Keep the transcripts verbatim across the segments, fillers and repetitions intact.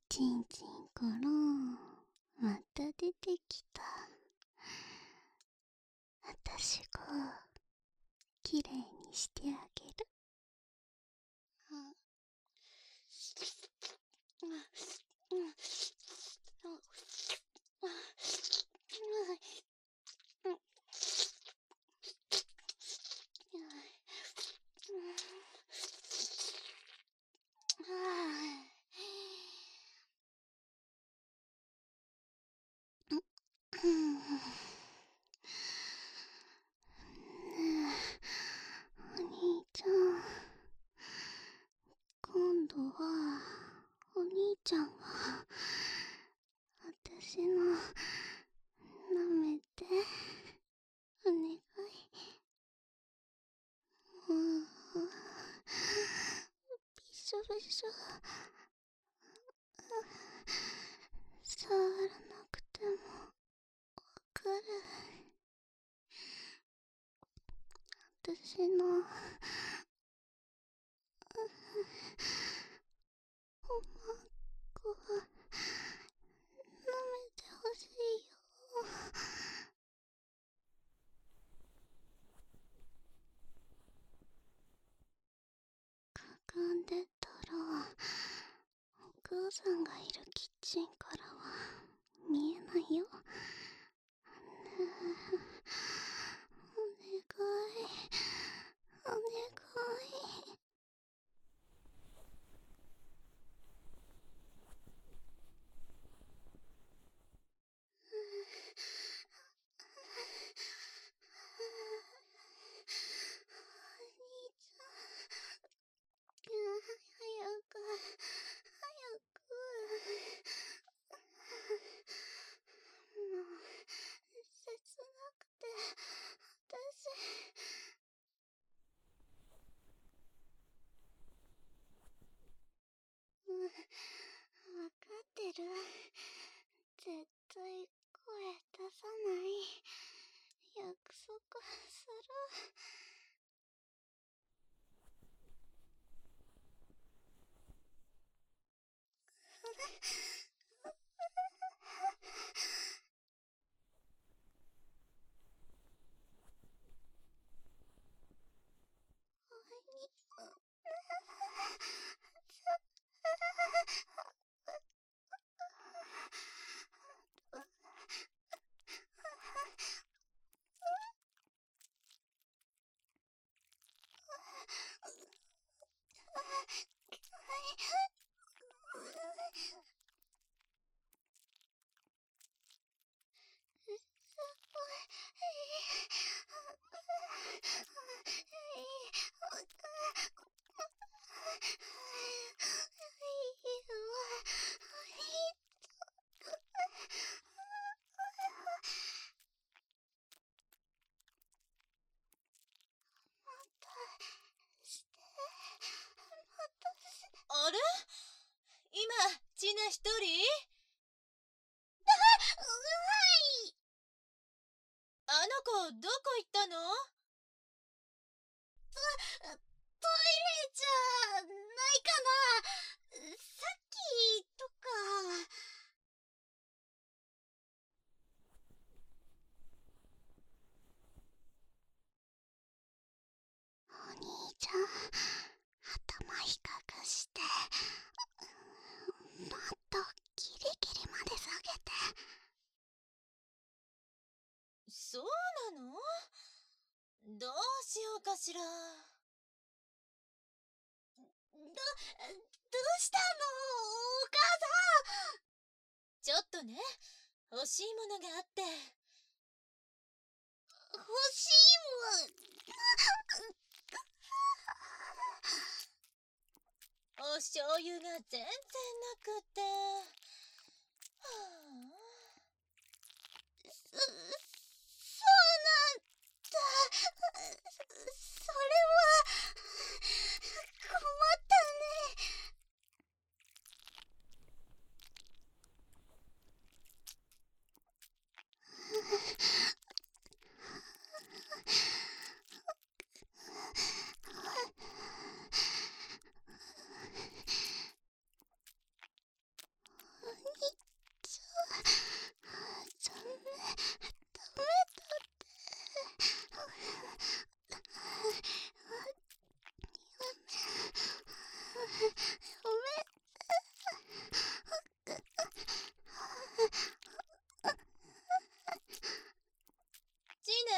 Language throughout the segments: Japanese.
ちんちんからまた出てきた。あたしがきれいにしてあげる。うん。ねえ、お兄ちゃん、今度はお兄ちゃんが私の舐めてお願い。もうびしょびしょ。触らなくてもわかる。私のおまっこは舐めてほしいよ。かがんでたらお母さんがいるキッチンからは見えないよ。ねえ、お願いお願い。早く早く。もう切なくて私。うん、わかってる。絶対声出さない。約束する。 あれ？今、ちな一人？あの子、どこ行ったの？ トイレじゃないかな。さっきとか。お兄ちゃん、頭低くして、もっとギリギリまで下げて。 そうなの？どうしようかしら。 ど、どうしたのお母さん。 ちょっとね、欲しいものがあって。 欲しいもん。 お醤油が全然なくて。はあ。 そ、そうなんだ。それは困ったね。 ごめん。 ジーナ、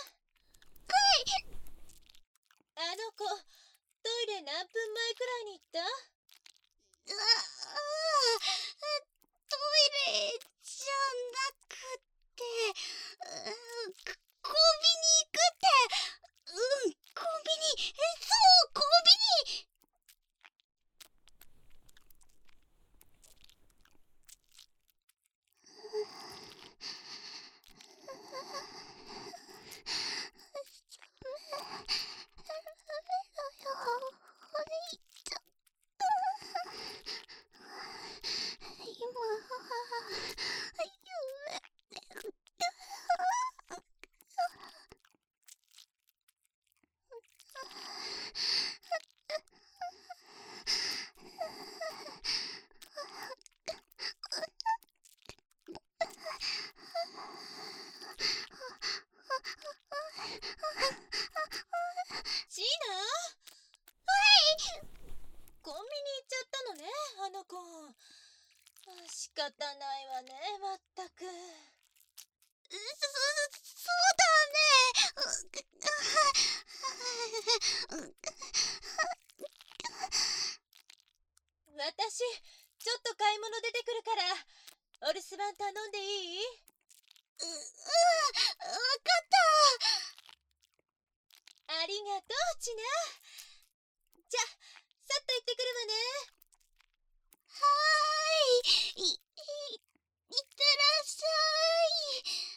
あの子、トイレ何分前くらいに行った？ ああ、トイレじゃなくて、うん、コンビニ行くって。うん、コンビニ、そう、コンビニ。 ジーナ、コンビニ行っちゃったのね、あの子。あ、仕方ないわね、まったく。 そ、そうだね。 私、ちょっと買い物出てくるから、お留守番頼んでいい？ う、うん、わかった。 ありがとう、ちな。じゃ、さっと行ってくるわね。 はーい。い、い、いってらっしゃい。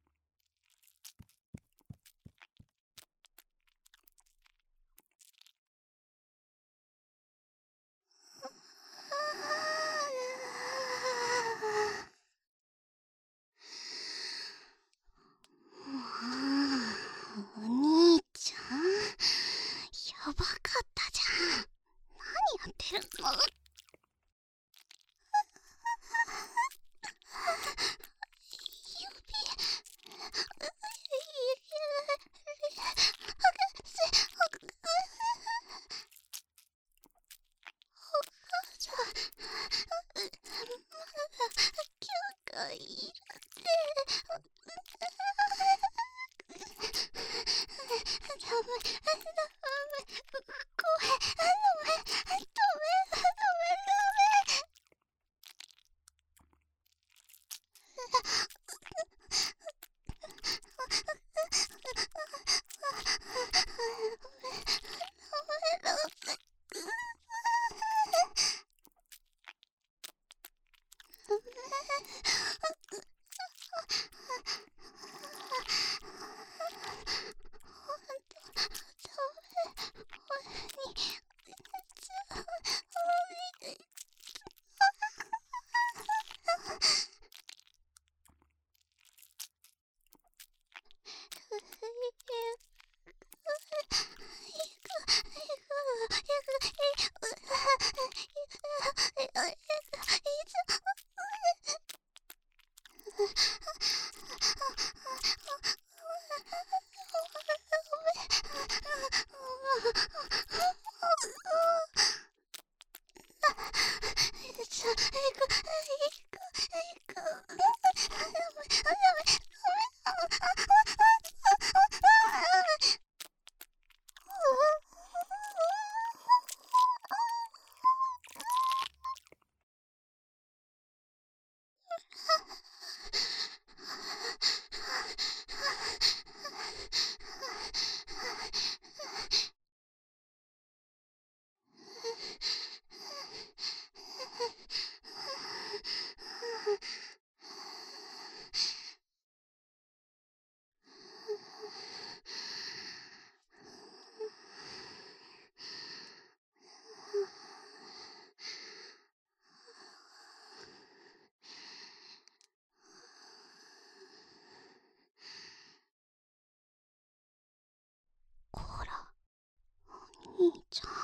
お兄ちゃん、やばかったじゃん。何やってるの？こら、お兄ちゃん。